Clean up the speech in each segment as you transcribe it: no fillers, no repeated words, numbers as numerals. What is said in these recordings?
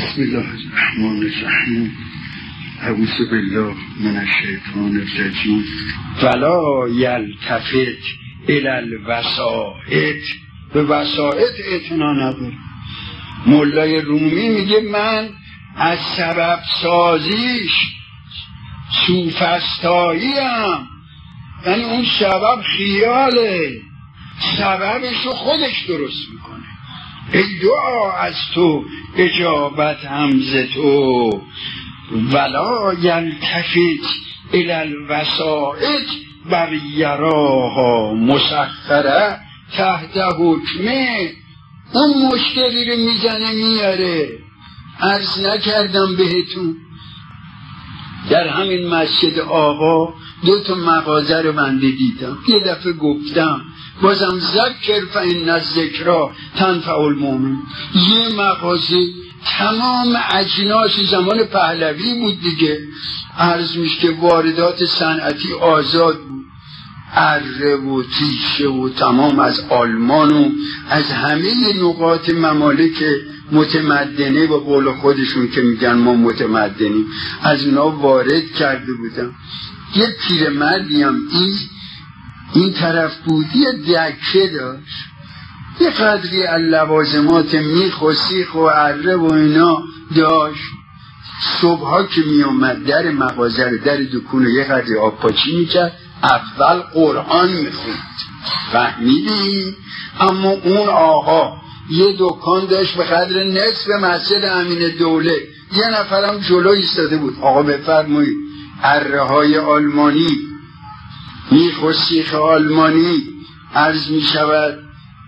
بسم الله الرحمن الرحیم. اعوذ بالله من الشیطان الرجیم. ولا یلتفت الی الوسائط. به وسائط اعتنا نداره. مولای رومی میگه من از سبب سازیش سوفسطاییم، یعنی اون سبب خیاله، سببشو خودش درست میکنه. ای دعا از تو اجابت همز تو. ولا یلتفت الی الوسائط بر یراها مسخره تحت حکمه. اون مشکلی رو میزنه میاره. عرض نکردم بهتون در همین مسجد آقا 2 مغازه رو بنده دیدم. یه دفعه گفتم بازم ذکر فإن الذکری تنفع المؤمن. یه مغازه تمام اجناس زمان پهلوی بود دیگه، عرض میشه که واردات صنعتی آزاد بود، اره و تیشه و تمام از آلمان و از همه نقاط ممالک متمدنه و قول خودشون که میگن ما متمدنیم از اونا وارد کرده بودم. یه پیرمردی هم این طرف بود، یه دکه داشت، یه قدری لوازمات میخ و سیخ و اره و اینا داشت. صبحها که میومد در مغازه رو، در دکون رو یه قدری آب پاچی میکرد، اول قرآن میخوند. فهمیدی؟ اما اون آقا یه دکان داشت به قدر نصف مسجد امین دوله، یه نفرم جلو ایستاده بود. آقا بفرمایید اره های آلمانی، میخ و سیخ آلمانی، عرض میشود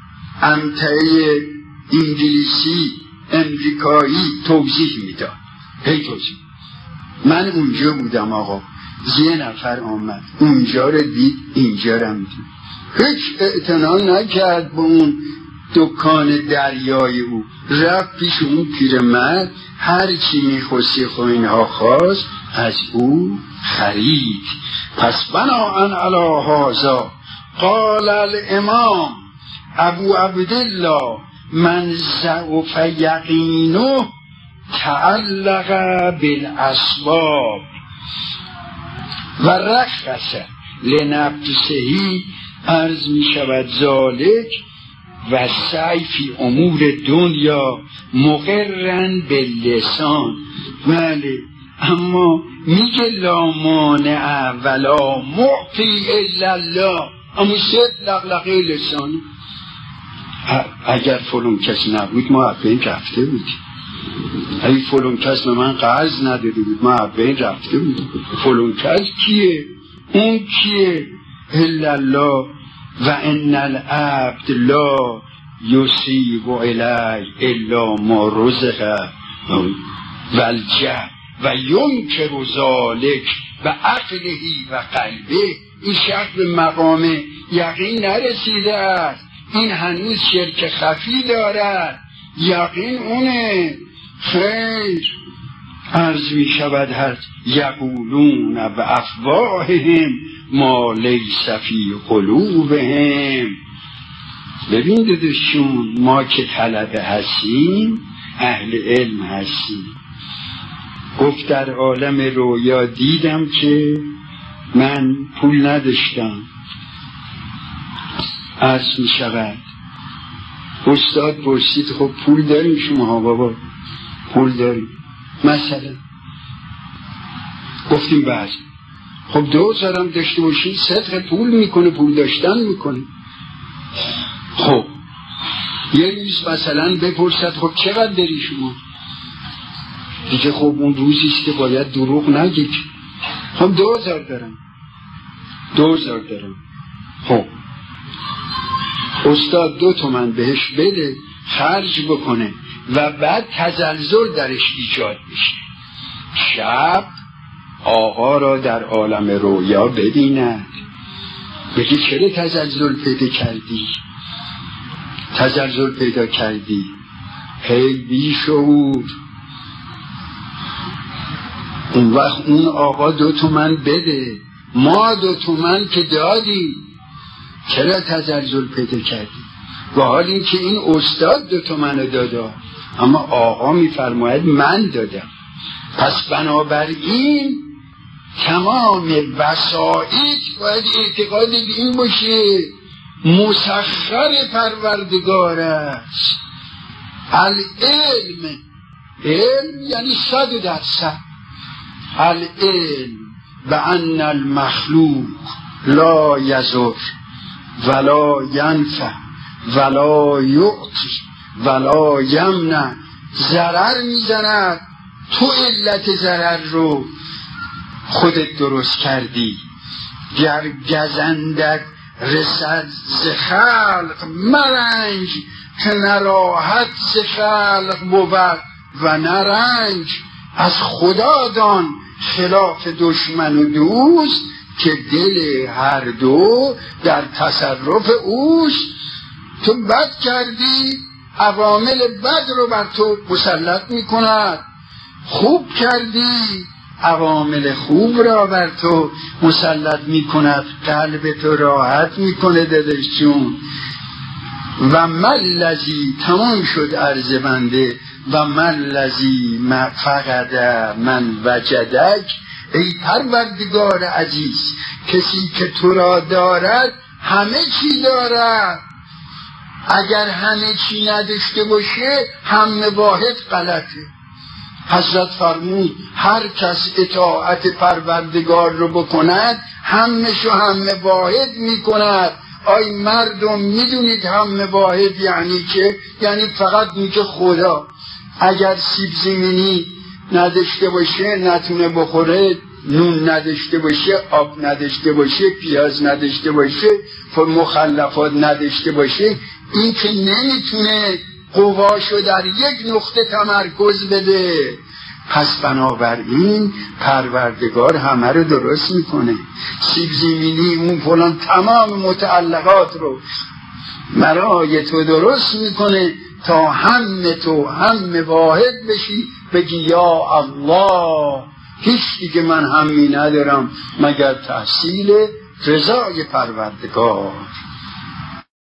امتعه انگلیسی امریکایی توضیح میداد. توضیح. من اونجا بودم آقا، یه نفر آمد اونجا رو دید اینجا رو دید، هیچ اعتنا نکرد به اون دکان دریای او، رفت پیش اون پیرمرد، هر چی میخواستی خو اینها خواست از او خرید. پس بناءً علی هذا قال الامام ابو عبدالله من ضعف یقینه تعلق بالاسباب و رخص لنفسه. عرض می شود ذالک و سعی فی امور دنیا مقرن باللسان. بله، اما میگه لا مانع ولا معطی الا الله، اما صد لغلقه لسانه. اگر فلان کسی نبود ما اولین رفته بودیم. اگه فلان کس به من قرض نداده بود ما اولین رفته بودیم. فلان کس کیه؟ اون کیه؟ الا الله. و ان العبد لا یصیب الی الا ما رزق والجه و ینکر ذالک و عقله و قلبه. این شخص به مقام یقین نرسیده است، این هنوز شرک خفی دارد. یقین اونه. خیر، عرض می شود هر یقولون و افواههم ما لیس فی قلوبهم. ببین دادشون، ما که طلبه هستیم اهل علم هستیم. گفت در عالم رویا دیدم که من پول نداشتم. عرض می شود استاد پرسید خب پول داریم شما؟ ها بابا پول داریم. مثلا گفتیم بعض خب 2000 هم داشته باشید صدق پول میکنه، پول داشتن میکنه. خب یه روز مثلا بپرسد خب چقدر داری شما؟ دیگه خب اون روزیست که باید دروغ نگید. خب 2000 دارم. 2000 دارم. خب استاد 2 تومن بهش بده خرج بکنه و بعد تزلزل درش ایجاد بشه. شب آقا را در عالم رویا ببیند، بگی چرا تزلزل پیدا کردی؟ تزلزل پیدا کردی هی بی شعور. اون وقت اون آقا 2 تومن بده، ما 2 تومن که دادی، چرا تزلزل پیدا کردی؟ و حال این که این استاد 2 تومن داده اما آقا میفرماید من دادم. پس بنابراین تمام وسائط باید اعتقاد این باشه مسخر پروردگار است. العلم، علم یعنی 100%. العلم بأن المخلوق لا یضر ولا ینفع ولا یعطی ولا یمنع. ضرر میزند، تو علت ضرر رو خودت درست کردی. گر گزندک رسد ز خلق مرنج، که نراحت ز خلق بود و نرنج. از خدا دان خلاف دشمن و دوست، که دل هر دو در تصرف اوست. تو بد کردی، عوامل بد رو بر تو مسلط میکند. خوب کردی، عوامل خوب را بر تو مسلط میکند. قلب تو راحت میکنه دادش جون. و ملذی، تمام شد عرض بنده، و ملذی فقد من وجدک. ای پروردگار عزیز، کسی که تو را دارد همه چی دارد. اگر همه چی نداشته باشه همه واحد غلطه. حضرت فرمود هر کس اطاعت پروردگار رو بکند همه‌شو همه واحد میکند. آی مردم میدونید همه واحد یعنی چه؟ یعنی فقط میگه خدا. اگر سیب زمینی نداشته باشه نتونه بخوره، نون نداشته باشه، آب نداشته باشه، پیاز نداشته باشه، مخلفات نداشته باشه، این که نمیتونه قواشو در یک نقطه تمرکز بده. پس بنابراین پروردگار همه رو درست میکنه. سیب زمینی اون فلان تمام متعلقات رو برای تو درست میکنه تا هم تو هم واحد بشی، بگی یا الله هیچ دیگه من همی ندارم مگر تحصیل رضای پروردگار.